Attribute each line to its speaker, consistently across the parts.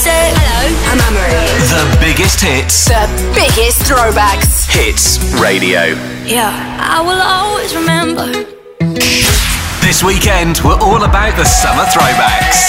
Speaker 1: shit.
Speaker 2: Hello, I'm Anne-Marie.
Speaker 3: The biggest hits.
Speaker 2: The biggest throwbacks.
Speaker 3: Hits Radio.
Speaker 1: Yeah, I will always remember.
Speaker 3: This weekend, we're all about the summer throwbacks.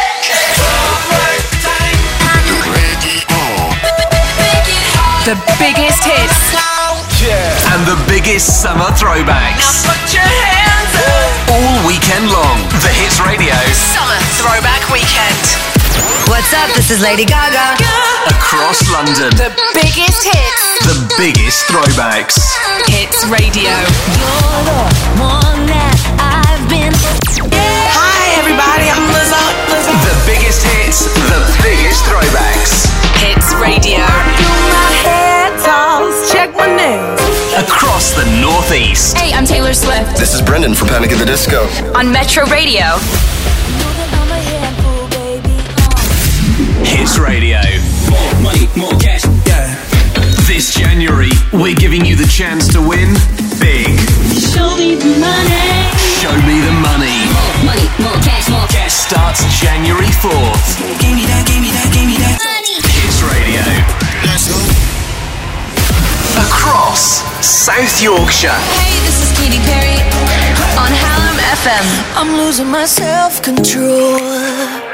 Speaker 2: The biggest hits.
Speaker 3: And the biggest summer throwbacks.
Speaker 2: Now put your hands up.
Speaker 3: All weekend long. The Hits Radio.
Speaker 2: Summer Throwback Weekend. What's up? This is Lady Gaga.
Speaker 3: Across London.
Speaker 2: The biggest hits.
Speaker 3: The biggest throwbacks.
Speaker 2: Hits Radio.
Speaker 1: You're the one that I've been.
Speaker 4: Hi everybody, I'm Lizzo.
Speaker 3: The biggest hits. The biggest throwbacks.
Speaker 2: Hits Radio.
Speaker 4: Do my hair toss, check my nails.
Speaker 3: Across the Northeast.
Speaker 2: Hey, I'm Taylor Swift.
Speaker 5: This is Brendan from Panic at the Disco.
Speaker 2: On Metro Radio.
Speaker 3: Hits Radio.
Speaker 6: More money, more cash, yeah.
Speaker 3: This January, we're giving you the chance to win big.
Speaker 1: Show me the money.
Speaker 3: Show me the money.
Speaker 1: More money, more cash, more cash.
Speaker 3: Starts January 4th.
Speaker 6: Give me that, give me that, give me that.
Speaker 1: Money.
Speaker 3: Hits Radio.
Speaker 5: Let's go.
Speaker 3: Across South Yorkshire.
Speaker 2: Hey, this is Katy Perry. On Hallam FM.
Speaker 1: I'm losing my self-control.